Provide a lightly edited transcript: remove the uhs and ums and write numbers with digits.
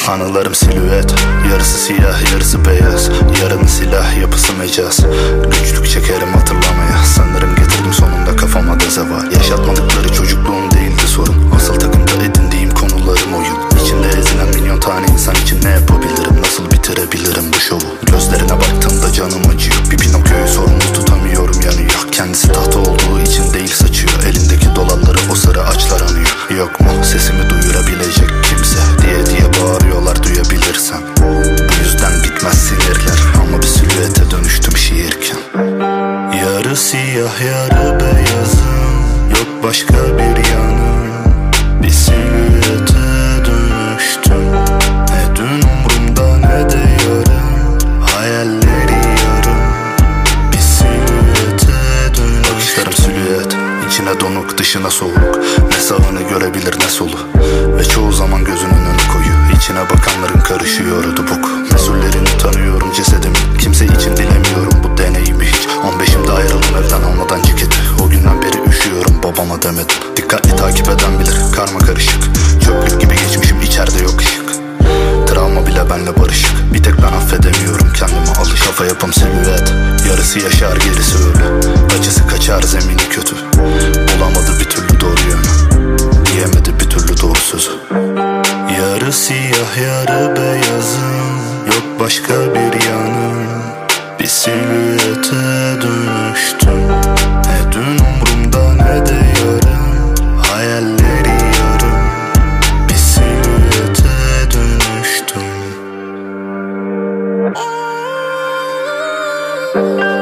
Anılarım silüet, yarısı siyah yarısı beyaz. Yarının silah yapısı mecaz. Güçlük çekerim hatırlamaya. Sanırım getirdim sonunda kafama da zeval. Yaşatmadıkları çocukluğum değildi sorun. Asıl takımda edindiğim konularım oyun. İçinde ezilen milyon tane insan için ne yapabilirim? Nasıl bitirebilirim bu şovu? Gözlerine baktığımda canım acıyor. Bir Pinokyo'yu sorumlu tutamıyorum, yanıyor. Kendisi tahta olduğu için değil saçıyor. Elindeki dolarları o sıra açlar anıyor. Yok mu sesimi duyurabilecek kimse diye bağırıyorlar, duyabilirsen. Bu yüzden bitmez sinirler ama bir silüete dönüştüm şiirken. Yarı siyah yarı beyazım, yok başka bir yanım. Bir silüete dönüştüm. Ne dün umrumda ne de yarın. Hayalleri yarım. Bir silüete dönüştüm. Bakışlarım silüet, içine donuk dışına soğuk. Ne sağını görebilir ne solu. Ve çoğu zaman gözünün önü koyu. İçine bakanların karışıyor dubuk. Mesullerini tanıyorum cesedimi. Kimse için dilemiyorum bu deneyimi hiç. 15'imde ayrıldım evden almadan ceketi. O günden beri üşüyorum, babama demedim. Dikkatli takip eden bilir, karma karışık. Çöplük gibi geçmişim, içeride yok ışık. Travma bile benle barışık. Bir tek ben affedemiyorum kendime alış. Kafa yapım silüet, yarısı yaşar gerisi ölü. Acısı kaçar zemini kötü. Bulamadı bir türlü doğru yönü. Diyemedi bir türlü doğru sözü. Yarı siyah yarı beyazım, yok başka bir yanım. Bir silüete dönüştüm. Ne dün umrumda ne de yarın. Hayalleri yarım. Bir silüete dönüştüm.